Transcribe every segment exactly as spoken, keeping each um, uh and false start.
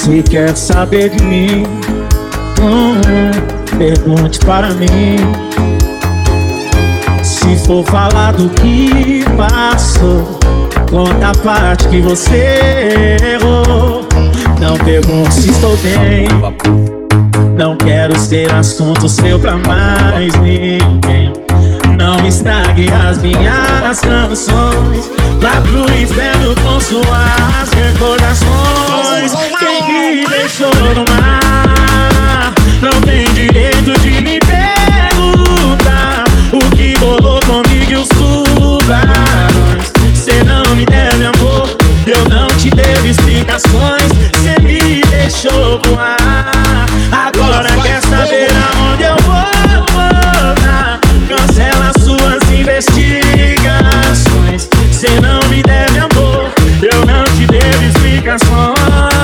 Se quer saber de mim, hum, pergunte para mim. Se for falar do que passou, conta a parte que você errou. Não pergunte se estou bem, não quero ser assunto seu pra mais ninguém. Não estrague as minhas canções, lá pro inferno com suas recordações. Quem me deixou no mar não tem direito de me perguntar o que rolou comigo e os tubarões. Cê não me deve amor, eu não te devo explicações. Cê me deixou voar, agora quer saber aonde eu vou voltar. Cancela suas investigações. Cê não me deve amor, eu não te devo explicações.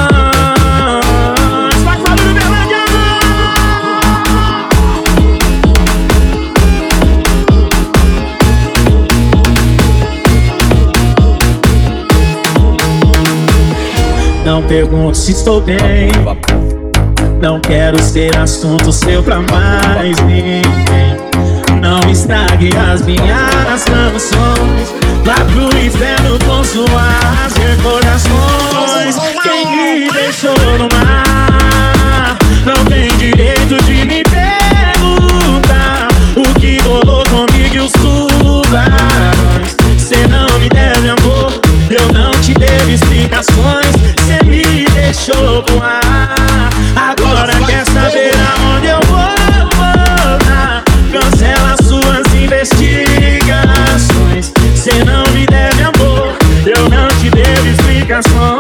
Vai falando do Berlândia! Não pergunte se estou bem, não quero ser assunto seu pra mais ninguém. Não estrague as minhas canções, lá pro inferno com suas recordações. Quem me deixou no mar não tem direito de me perguntar o que rolou comigo e os tubarões. Cê não me deve amor, eu não te devo explicações. Cê me deixou voar, agora quer saber aonde eu vou voltar. Cancela suas investigações. Cê não me deve amor, eu não te devo explicações.